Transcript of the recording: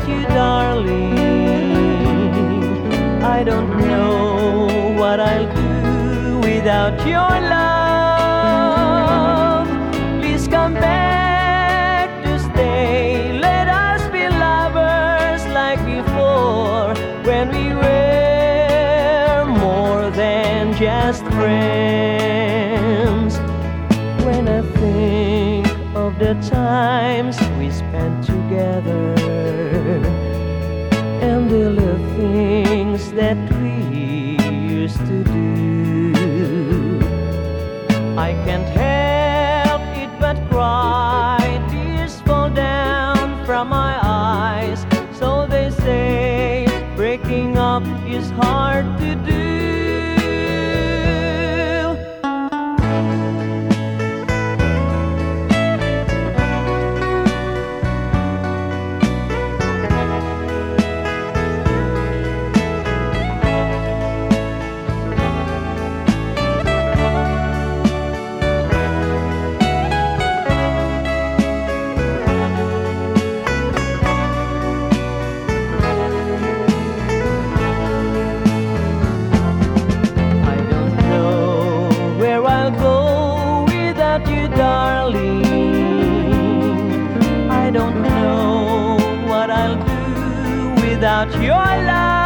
without you, darling. I don't know what I'll do without your love. Please come back to stay. Let us be lovers like before, when we were more than just friends. When I think of the times we spent together and the little things that we used to do, I can't help it but cry. Tears fall down from my eyes. So they say breaking up is hard to do. Darling, I don't know what I'll do without your love.